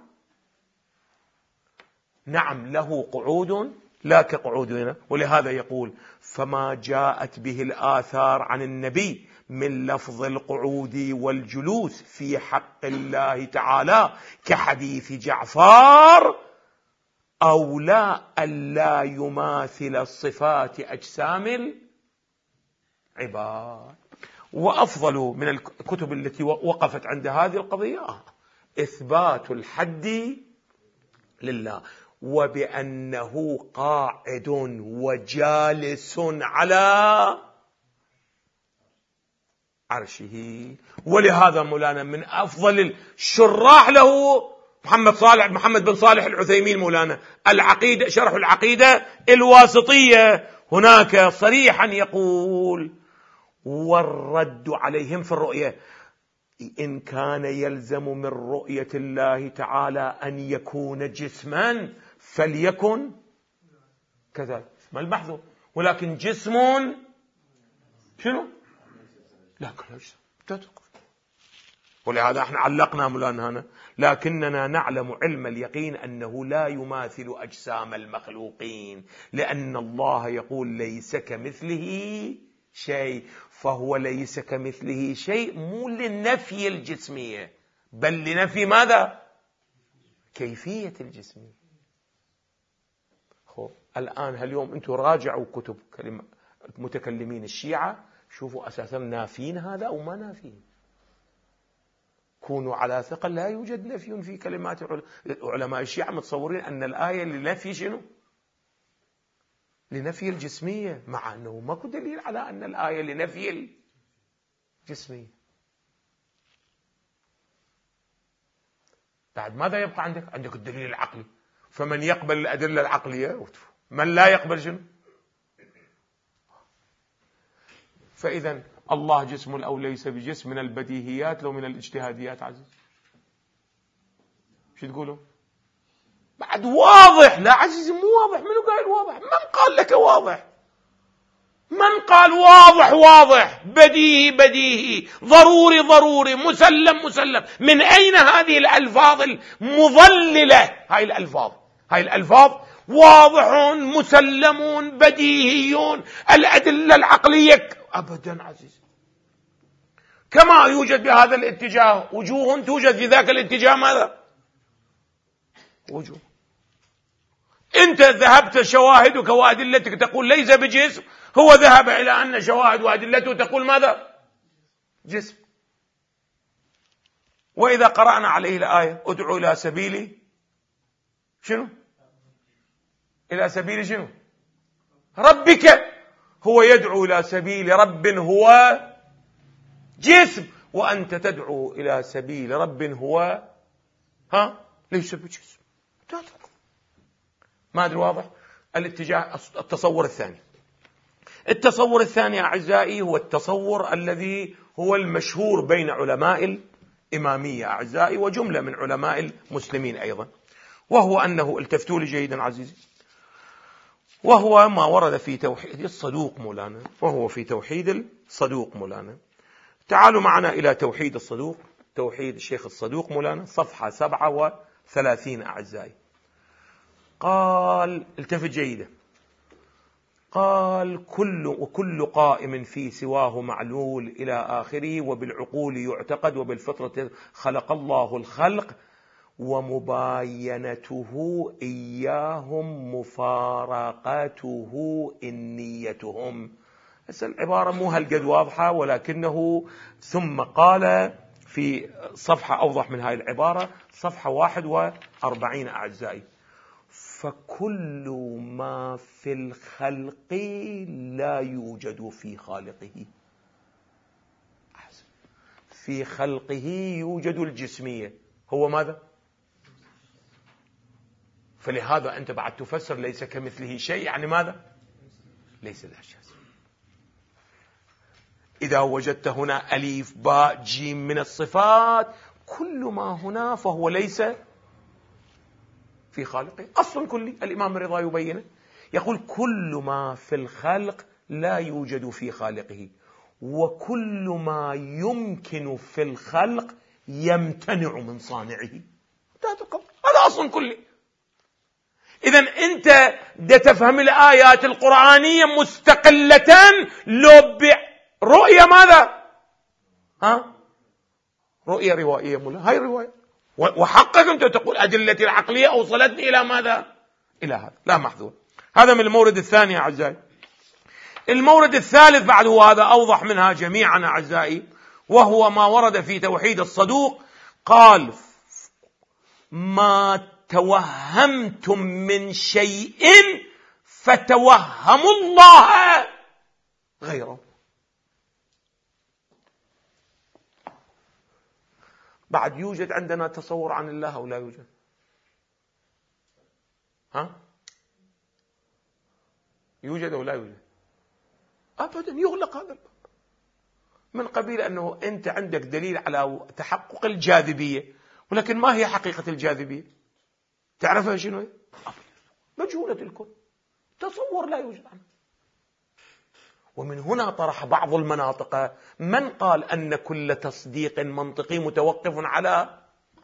نعم له قعود لا كقعودنا، ولهذا يقول فما جاءت به الآثار عن النبي من لفظ القعود والجلوس في حق الله تعالى كحديث جعفر أولى ألا يماثل الصفات أجسام العباد. وأفضل من الكتب التي وقفت عند هذه القضية إثبات الحد لله، وبأنه قاعد وجالس على عرشه. ولهذا مولانا من أفضل الشراح له محمد بن صالح العثيمين مولانا العقيدة، شرح العقيدة الواسطية، هناك صريحا يقول والرد عليهم في الرؤية إن كان يلزم من رؤية الله تعالى أن يكون جسما فليكن كذلك، ما المحذور، ولكن جسم شنو؟ لا كل. ولهذا احنا علقنا مولانا هنا لكننا نعلم علم اليقين أنه لا يماثل أجسام المخلوقين، لأن الله يقول ليس كمثله شيء، فهو ليس كمثله شيء مو للنفي الجسمية بل لنفي ماذا؟ كيفية الجسمية. الآن هاليوم أنتم راجعوا كتب متكلمين الشيعة، شوفوا أساسا نافين هذا أو ما نافين. كونوا على ثقة لا يوجد نفي في كلمات علماء الشيعة، متصورين أن الآية لنفي شنو؟ لنفي الجسمية، مع أنه ماكو دليل على أن الآية لنفي الجسمية. بعد ماذا يبقى عندك الدليل العقلي، فمن يقبل الأدلة العقلية من لا يقبل شنو؟ فإذا الله جسم أو ليس بجسم من البديهيات لو من الاجتهاديات عزيز. شو تقولوا؟ بعد واضح. لا عزيزي مو واضح. منو قال واضح؟ من قال لك واضح؟ من قال واضح؟ بديهي ضروري مسلم. من أين هذه الألفاظ المضللة؟ هاي الألفاظ واضح مسلمون بديهيون الأدلة العقلية أبدا عزيزي. كما يوجد بهذا الاتجاه وجوه، توجد في ذاك الاتجاه ماذا؟ وجوه. أنت ذهبت شواهدك وأدلتك تقول ليس بجسم، هو ذهب إلى أن شواهد وأدلته تقول ماذا؟ جسم. وإذا قرأنا عليه الآية ادعو إلى سبيل شنو؟ إلى سبيل شنو؟ ربك. هو يدعو إلى سبيل رب هو جسم، وأنت تدعو إلى سبيل رب هو ليس بجسم. ما أدري واضح؟ الاتجاه التصور الثاني. التصور الثاني أعزائي هو التصور الذي هو المشهور بين علماء الإمامية أعزائي وجملة من علماء المسلمين أيضا، وهو أنه، التفتوا لي جيدا عزيزي، وهو ما ورد في توحيد الصدوق مولانا، وهو في توحيد الصدوق مولانا. تعالوا معنا إلى توحيد الصدوق، توحيد الشيخ الصدوق مولانا، صفحة 37 أعزائي. قال، التفت جيدا، قال وكل قائم في سواه معلول إلى آخره، وبالعقول يعتقد وبالفطرة خلق الله الخلق، ومباينته إياهم مفارقته إنيتهم. بس العبارة مو هالقد واضحة، ولكنه ثم قال في صفحة أوضح من هاي العبارة، صفحة 41 أعزائي: فكل ما في الخلق لا يوجد في خالقه. في خلقه يوجد الجسمية، هو ماذا؟ فلهذا أنت بعد تفسر ليس كمثله شيء، يعني ماذا؟ ليس له شيء. إذا وجدت هنا ألف باء جيم من الصفات، كل ما هنا فهو ليس في خالقه. أصل كلي الإمام الرضا يبينه، يقول كل ما في الخلق لا يوجد في خالقه، وكل ما يمكن في الخلق يمتنع من صانعه. هذا أصل كلي. إذن أنت تفهم الآيات القرآنية مستقلة لو برؤية ماذا؟ رؤية روائية مولا، هاي رواية، وحقك أنت تقول أدلتي العقلية أوصلتني إلى ماذا؟ إلى هذا، لا محذور. هذا من المورد الثاني أعزائي. المورد الثالث بعد، وهذا أوضح منها جميعا أعزائي، وهو ما ورد في توحيد الصدوق. قال: ما توهمتم من شيء فتوهموا الله غيره. بعد يوجد عندنا تصور عن الله أو لا يوجد؟ يوجد أو لا يوجد؟ أبدا، يغلق هذا الباب من قبيل أنه أنت عندك دليل على تحقق الجاذبية، ولكن ما هي حقيقة الجاذبية؟ تعرفها شنو هي؟ مجهولة الكون، تصور لا يوجد عنه. ومن هنا طرح بعض المناطق من قال أن كل تصديق منطقي متوقف على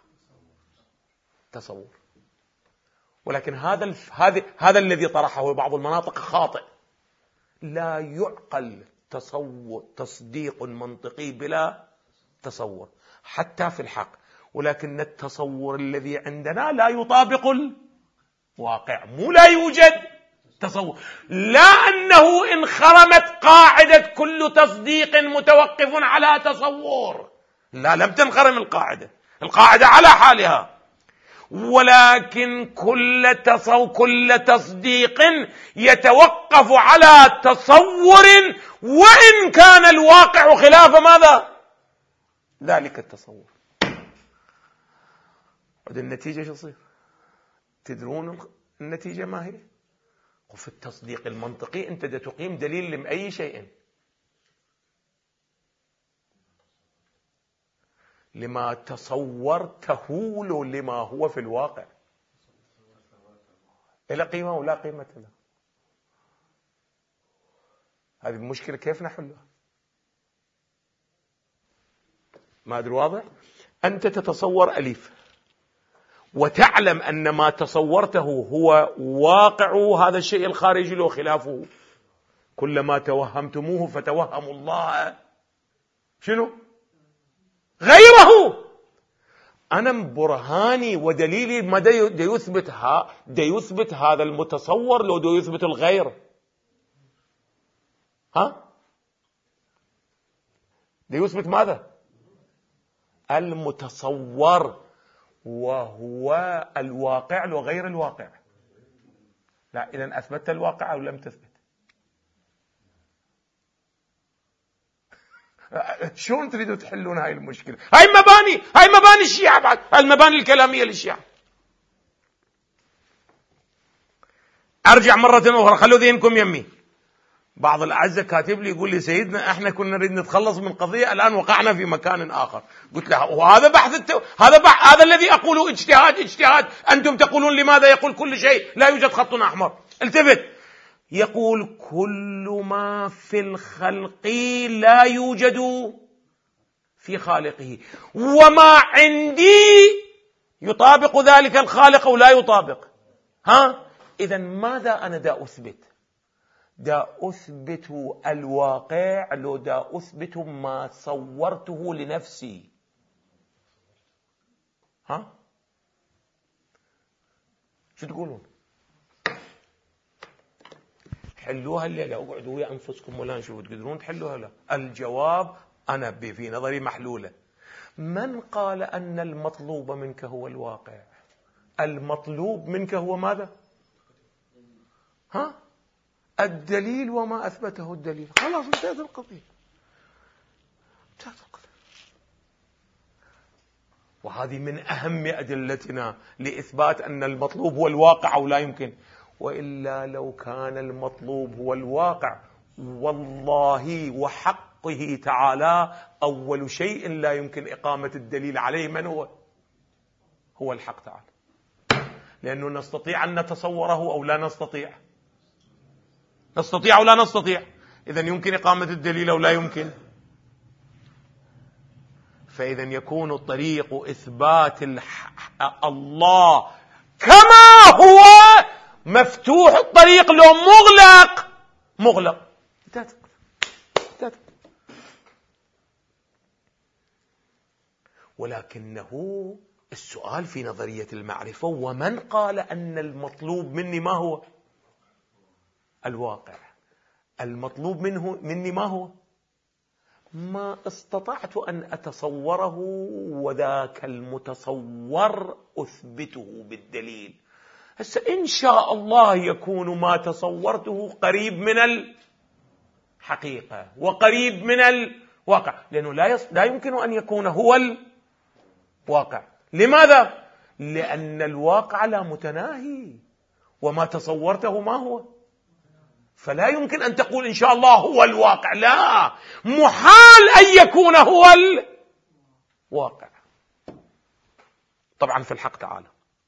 تصور، ولكن هذا الذي طرحه بعض المناطق خاطئ. لا يعقل تصديق منطقي بلا تصور حتى في الحق، ولكن التصور الذي عندنا لا يطابق الواقع، مو لا يوجد تصور، لا أنه انخرمت قاعدة كل تصديق متوقف على تصور، لا، لم تنخرم القاعدة على حالها، ولكن كل تصديق يتوقف على تصور، وإن كان الواقع خلاف ماذا؟ ذلك التصور. النتيجة شو تصير؟ تدرون النتيجة ما هي؟ وفي التصديق المنطقي أنت تقيم دليل لأي شيء، لما تصورته لما هو في الواقع، إلى قيمة ولا قيمة له. هذه المشكلة كيف نحلها؟ ما أدري واضح؟ أنت تتصور ألف وتعلم أن ما تصورته هو واقع هذا الشيء الخارجي له خلافه. كلما توهمتموه فتوهموا الله شنو؟ غيره. أنا برهاني ودليلي ما يثبت هذا المتصور لو يثبت الغير. يثبت ماذا؟ المتصور، وهو الواقع لو غير الواقع. لا، إذن أثبتت الواقع أو لم تثبت؟ شلون تريدوا تحلون هاي المشكلة؟ هاي مباني الشيعة، بعد المباني الكلامية للشيعة. أرجع مرة أخرى، خلوا ذهنكم يمي. بعض الأعزة كاتب لي يقول لي سيدنا احنا كنا نريد نتخلص من قضية، الآن وقعنا في مكان آخر. قلت له وهذا هذا الذي أقوله اجتهاد. أنتم تقولون لماذا يقول كل شيء لا يوجد خط أحمر؟ التفت، يقول كل ما في الخلق لا يوجد في خالقه، وما عندي يطابق ذلك الخالق أو لا يطابق. إذن ماذا أنا دا أثبت؟ دا أثبت الواقع لو دا أثبت ما صورته لنفسي. شو تقولون؟ حلوها الليلة، اقعدوا ويا أنفسكم ولا نشوف تقدرون تحلوها. لا، الجواب أنا في نظري محلولة. من قال أن المطلوب منك هو الواقع؟ المطلوب منك هو ماذا؟ الدليل وما أثبته الدليل. خلاص انتهت القضية. وهذه من أهم أدلتنا لإثبات أن المطلوب هو الواقع أو لا يمكن. وإلا لو كان المطلوب هو الواقع، والله وحقه تعالى أول شيء لا يمكن إقامة الدليل عليه من هو الحق تعالى. لأنه نستطيع أن نتصوره أو لا نستطيع؟ نستطيع أو لا نستطيع؟ إذن يمكن إقامة الدليل أو لا يمكن؟ فإذا يكون طريق إثبات الله كما هو مفتوح الطريق لو مغلق. ولكنه السؤال في نظرية المعرفة، ومن قال أن المطلوب مني ما هو الواقع؟ المطلوب مني ما هو؟ ما استطعت أن أتصوره، وذاك المتصور أثبته بالدليل. هسه إن شاء الله يكون ما تصورته قريب من الحقيقة وقريب من الواقع، لأنه لا يمكن أن يكون هو الواقع. لماذا؟ لأن الواقع لا متناهي، وما تصورته ما هو، فلا يمكن أن تقول إن شاء الله هو الواقع. لا، محال أن يكون هو الواقع. طبعا في الحق تعالى.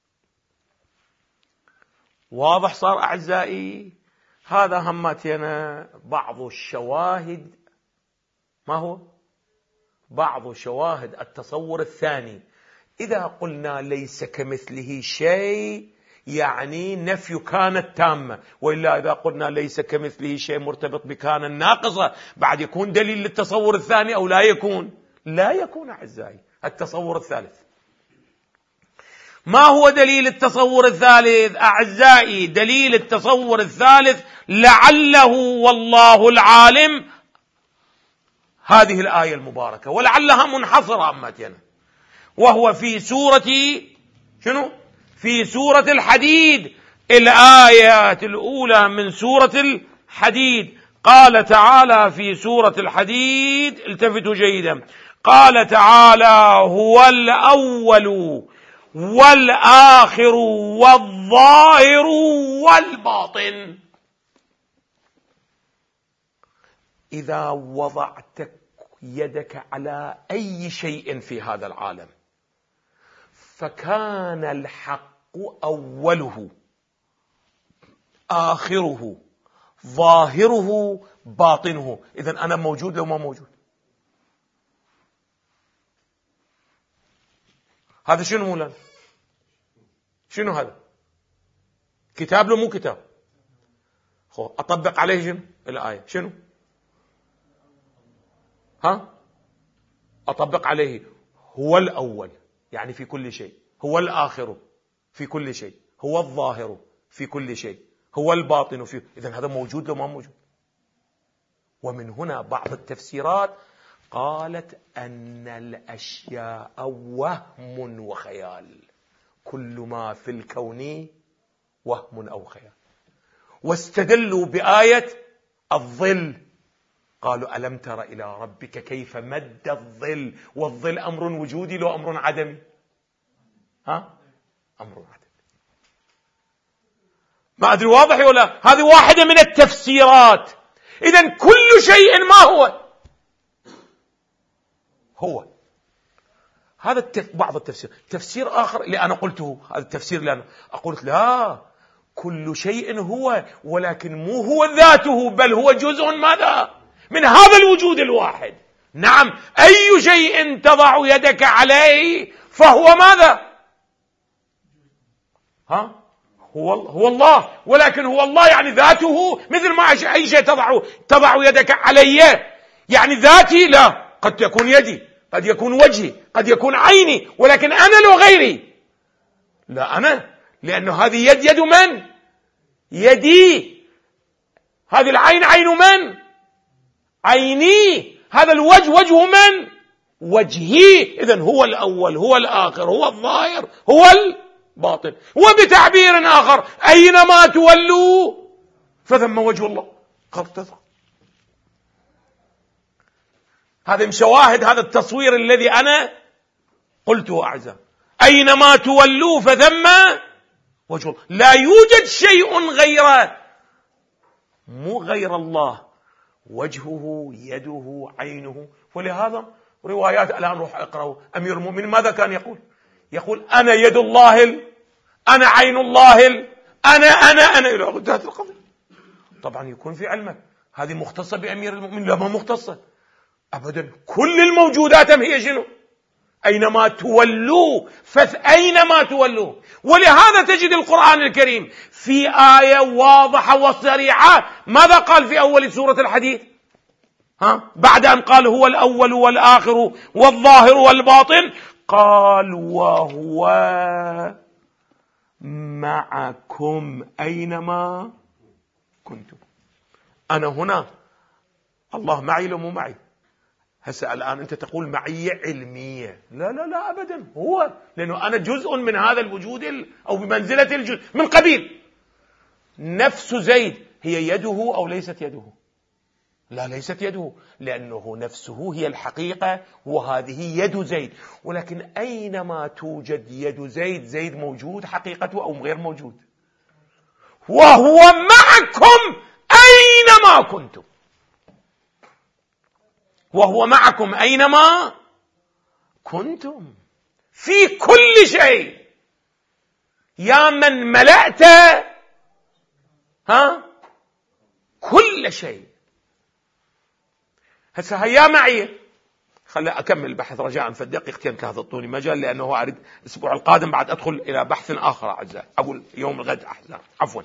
واضح صار أعزائي؟ هذا همتنا بعض الشواهد. ما هو؟ بعض شواهد التصور الثاني. إذا قلنا ليس كمثله شيء يعني نفي كان التامة، وإلا إذا قلنا ليس كمثله شيء مرتبط بكان الناقصة، بعد يكون دليل للتصور الثاني أو لا يكون؟ لا يكون أعزائي. التصور الثالث، ما هو دليل التصور الثالث أعزائي؟ دليل التصور الثالث لعله والله العالم هذه الآية المباركة، ولعلها منحصرة أمتنا، وهو في سورة شنو؟ في سورة الحديد، الآيات الأولى من سورة الحديد. قال تعالى في سورة الحديد، التفتوا جيدا، قال تعالى هو الأول والآخر والظاهر والباطن. إذا وضعت يدك على أي شيء في هذا العالم فكان الحق أوله آخره ظاهره باطنه، إذن أنا موجود لو ما موجود؟ هذا شنو مولانا؟ شنو هذا؟ كتاب لو مو كتاب؟ أطبق عليه شنو الآية؟ شنو؟ أطبق عليه هو الأول يعني في كل شيء، هو الآخر في كل شيء، هو الظاهر في كل شيء، هو الباطن في، إذن هذا موجود لو ما موجود. ومن هنا بعض التفسيرات قالت أن الأشياء وهم وخيال، كل ما في الكون وهم أو خيال. واستدلوا بآية الظل، قالوا ألم تر إلى ربك كيف مد الظل، والظل أمر وجودي لو أمر عدمي؟ أمر عدمي. ما أدري واضح ولا؟ هذه واحدة من التفسيرات. إذن كل شيء ما هو هذا بعض التفسير. تفسير آخر اللي أنا قلته، هذا التفسير اللي أنا قلت لا، كل شيء هو، ولكن مو هو ذاته، بل هو جزء ماذا من هذا الوجود الواحد. نعم، أي شيء تضع يدك عليه فهو ماذا؟ هو الله، ولكن هو الله يعني ذاته، مثل ما أي شيء تضع يدك عليه يعني ذاتي، لا، قد تكون يدي، قد يكون وجهي، قد يكون عيني، ولكن أنا لو غيري، لا أنا، لأنه هذه يد من؟ يدي. هذه العين عين من؟ عيني. هذا الوجه وجه من؟ وجهي. إذن هو الأول، هو الآخر، هو الظاهر، هو الباطن. وبتعبير آخر، أينما تولوا فثم وجه الله. هذه شواهد هذا التصوير الذي أنا قلته أعزائي. أينما تولوا فثم وجه الله. لا يوجد شيء غيره، مو غير الله، وجهه، يده، عينه. ولهذا روايات الآن روح اقرأوا، أمير المؤمنين ماذا كان يقول أنا يد الله أنا عين الله أنا إلى غدات القضية. طبعا يكون في علمك هذه مختصة بأمير المؤمنين؟ لا، ما مختصة أبدا. كل الموجودات هي شنو؟ أينما تولوا أينما تولوا. ولهذا تجد القرآن الكريم في آية واضحة وصريحة ماذا قال في أول سورة الحديث؟ بعد أن قال هو الأول والآخر والظاهر والباطن، قال وهو معكم أينما كنتم. أنا هنا، الله معي لو مو معي؟ هسه الآن أنت تقول معية علمية، لا لا لا أبدا، هو، لأنه أنا جزء من هذا الوجود أو بمنزلة الجزء من قبيل. نفس زيد هي يده أو ليست يده؟ لا، ليست يده، لأنه نفسه هي الحقيقة وهذه يد زيد. ولكن أينما توجد يد زيد، زيد موجود حقيقته أو غير موجود؟ وهو معكم أينما كنتم. وهو معكم أينما كنتم في كل شيء. يا من ملأت كل شيء. هسه هيا معي، خلي أكمل البحث رجاء، فالدقيقتين كهذا مجال، لأنه أريد الأسبوع القادم بعد أدخل إلى بحث آخر أعزائي، أقول يوم الغد عفوا.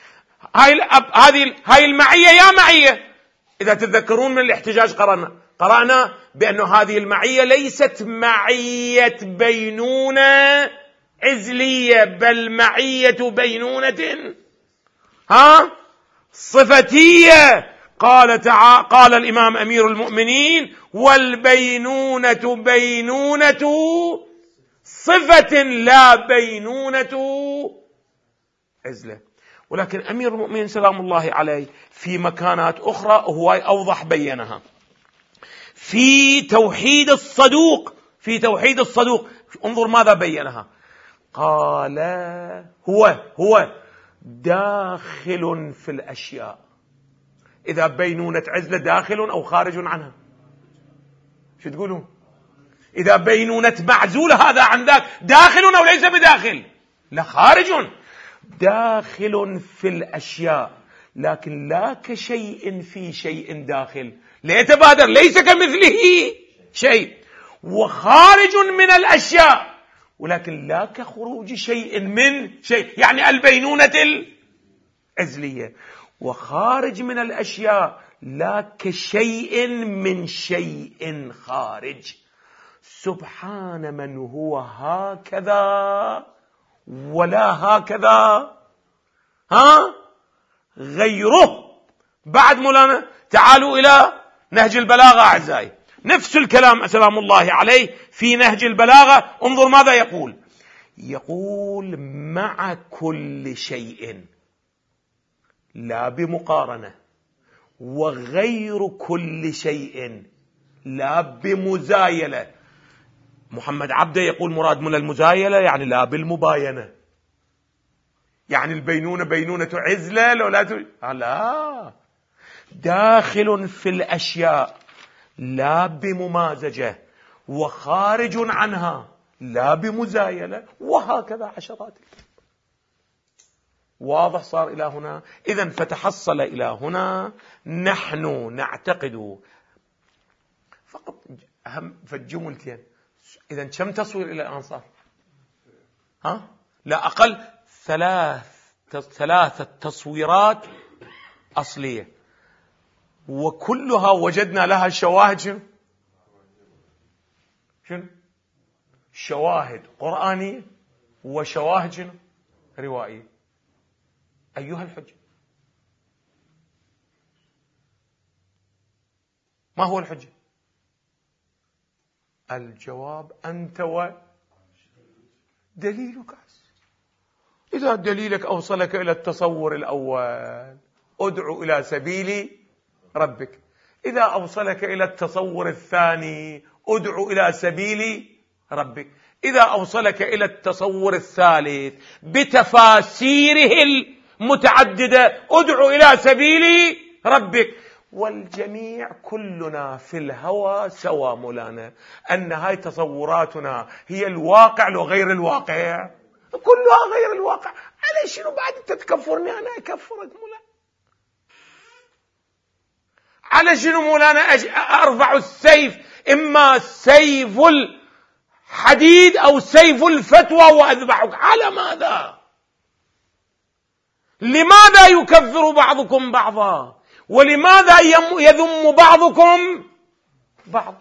هاي المعية، يا معية، إذا تتذكرون من الاحتجاج قرأنا بأن هذه المعية ليست معية بينونة عزلية، بل معية بينونة صفتية. قال الإمام أمير المؤمنين والبينونة بينونة صفة لا بينونة عزلة. ولكن أمير المؤمنين سلام الله عليه في مكانات أخرى هو أوضح بينها. في توحيد الصدوق انظر ماذا بينها. قال هو داخل في الأشياء. إذا بينونة عزلة داخل أو خارج عنها؟ شو تقولون؟ إذا بينونة معزولة هذا عندك داخل أو ليس بداخل؟ لا، خارج. داخل في الأشياء، لكن لا كشيء في شيء داخل، ليتبادر، ليس كمثله شيء. وخارج من الأشياء، ولكن لا كخروج شيء من شيء، يعني البينونة العزلية. وخارج من الأشياء لا كشيء من شيء خارج. سبحان من هو هكذا ولا هكذا غيره. بعد مولانا تعالوا إلى نهج البلاغة أعزائي، نفس الكلام سلام الله عليه في نهج البلاغة. انظر ماذا يقول. يقول مع كل شيء لا بمقارنة، وغير كل شيء لا بمزايلة. محمد عبده يقول مراد من المزايلة يعني لا بالمباينة، يعني البينونة بينونة عزلة لو لا داخل في الأشياء لا بممازجة، وخارج عنها لا بمزايلة، وهكذا عشرات. واضح صار إلى هنا؟ إذن فتحصل إلى هنا نحن نعتقد فقط أهم في الجملتين. إذن كم تصوير إلى الآن صار؟ لا أقل ثلاثة تصويرات أصلية، وكلها وجدنا لها شواهد. شنو؟ شواهد قرآنية وشواهد روائية. أيها الحجة؟ ما هو الحجة؟ الجواب أنت ودليلك. إذا دليلك أوصلك إلى التصور الأول ادعو إلى سبيل ربك، إذا أوصلك إلى التصور الثاني ادعو إلى سبيل ربك، إذا أوصلك إلى التصور الثالث بتفاسيره المتعددة ادعو إلى سبيل ربك. والجميع كلنا في الهوى سوا مولانا، أن هاي تصوراتنا هي الواقع لو غير الواقع، كلها غير الواقع. على شنو بعد تتكفرني أنا أكفرك مولانا؟ على شنو مولانا أرفع السيف، إما سيف الحديد أو سيف الفتوى وأذبحك؟ على ماذا؟ لماذا يكفر بعضكم بعضا؟ ولماذا يذم بعضكم بعض؟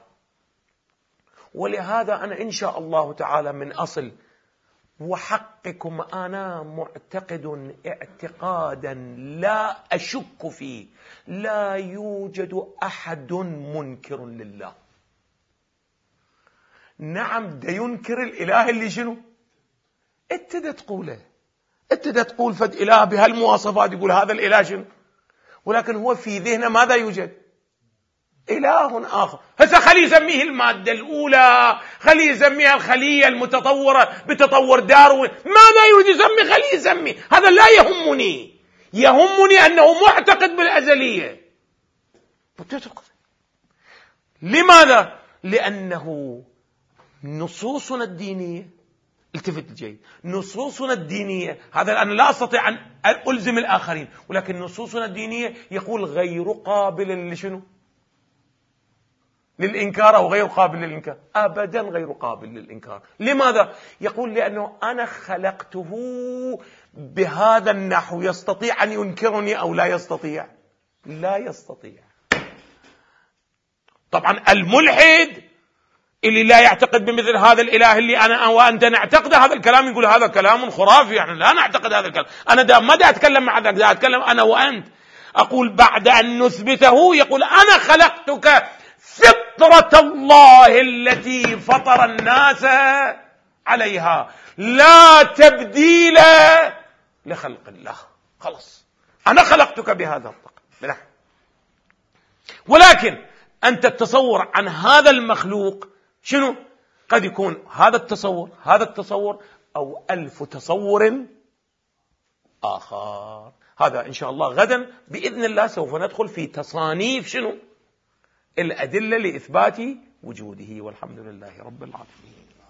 ولهذا أنا إن شاء الله تعالى من أصل وحقكم أنا معتقد اعتقادا لا أشك فيه، لا يوجد أحد منكر لله. نعم دا ينكر الإله اللي شنو ابتدى تقوله، ابتدى تقول فد إله بهالمواصفات، يقول هذا الإله شنو، ولكن هو في ذهنه ماذا يوجد؟ إله آخر. هسه خلي يسميه المادة الأولى، خلي يسميها الخلية المتطورة بتطور داروين، ماذا يريد يسمي خلي يسمي، هذا لا يهمني. يهمني أنه معتقد بالأزلية. لماذا؟ لأنه نصوصنا الدينية، التفت جيد، نصوصنا الدينية، هذا أنا لا أستطيع أن ألزم الآخرين، ولكن نصوصنا الدينية يقول غير قابل لشنو؟ للإنكار أو غير قابل للإنكار؟ أبدا غير قابل للإنكار. لماذا؟ يقول لأنه أنا خلقته بهذا النحو، يستطيع أن ينكرني أو لا يستطيع؟ لا يستطيع. طبعا الملحد اللي لا يعتقد بمثل هذا الإله اللي أنا وأنت نعتقده، هذا الكلام يقول هذا كلام خرافي، يعني لا نعتقد هذا الكلام. أنا ما دا أتكلم مع ذاك، دا أتكلم أنا وأنت. أقول بعد أن نثبته يقول أنا خلقتك فطرة الله التي فطر الناس عليها، لا تبديل لخلق الله. خلاص أنا خلقتك بهذا الطقم. ولكن أنت التصور عن هذا المخلوق شنو؟ قد يكون هذا التصور أو 1000 تصور آخر. هذا إن شاء الله غدا بإذن الله سوف ندخل في تصانيف شنو؟ الأدلة لإثبات وجوده، والحمد لله رب العالمين.